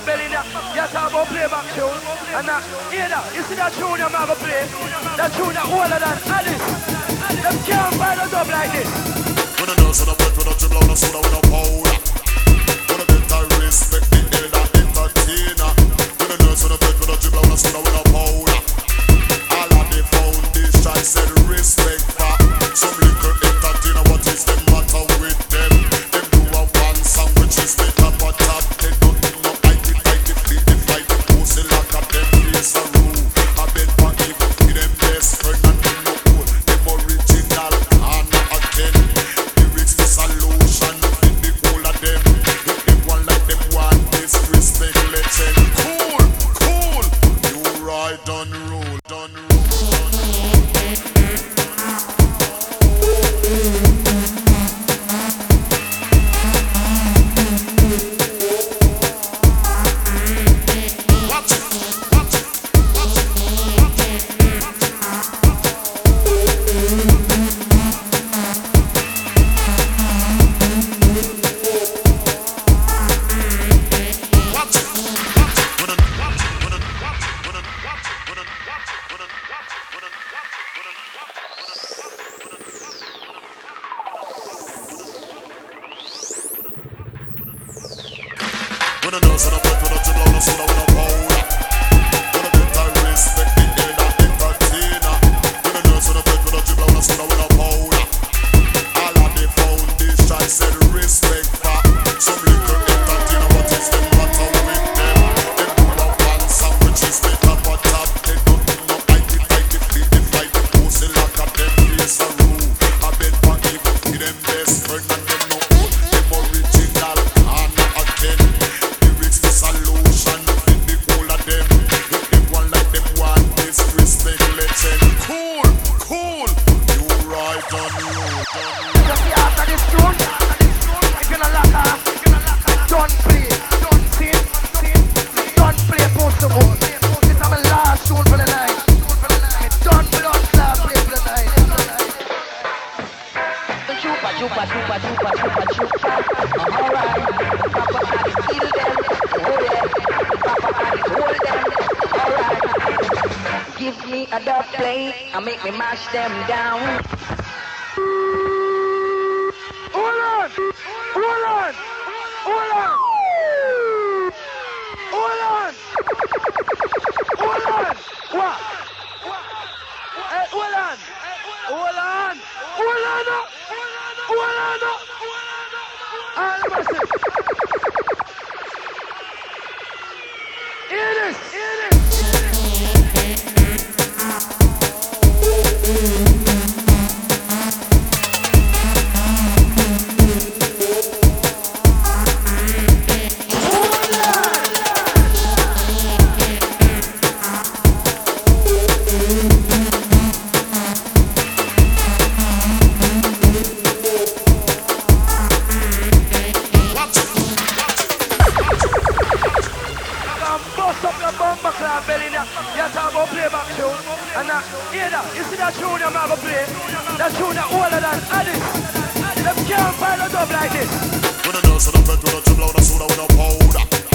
belly now. You talk about playback tune. And hear that, you see that tune I'm going to play? That tune that older than Alice. Them can't find a dub like this. When I know so the breath with a dribble on the soda with a powder. When I get I respect the elder entertainer. When I know so the breath with a dribble on the soda with a powder. All of the foundation said respect for some little entertainer. What is the matter with them? Them do a one song which is the top of top. They don't know I did feel the fight. Pussy like a them face a rule. I been for evil for them best friend and them no cool. Them original and not again. Lyrics the solution in the whole of them. If them one like them one disrespect legend. Cool, cool. You right done rule, done rule. When I know so the breath with a dribble on the soda with a powder. When I get I respect the elder entertainer. When I know so the breath with a dribble on the soda with a powder. All of the foundation said respect for some little entertainer. What is the matter with them? Them do a one song which is the top of top. They don't know I did feel the fight. Pussy like a them face a rule. I been for evil for them best friend and them no good. Them original and not again. Solution in the whole of them. If them one like them one disrespect legend. Cool, cool. You right on you. Just the after this tune. If you're not lock off, don't play. Don't play post the moon. This is my last tune for the night. Don't blood clot play for the night. Chupa, chupa, chupa, chupa, chupa, chupa. Alright. Papa had to kill them. Papa had to hold them. Alright. Give me a dub plate and make me mash them down. Hold on! Hold on! Hold on! Hold on! Hold on! What? Hey, hold on! Hold on! Hold on! Hold on! All of us. Hear this! Hear this! You talk about playback tune. And hear that, you see that tune I'm going to play? That tune that older than Alice. Them can't find a dub like this. When I know so the breath with a dribble on the soda with a powder.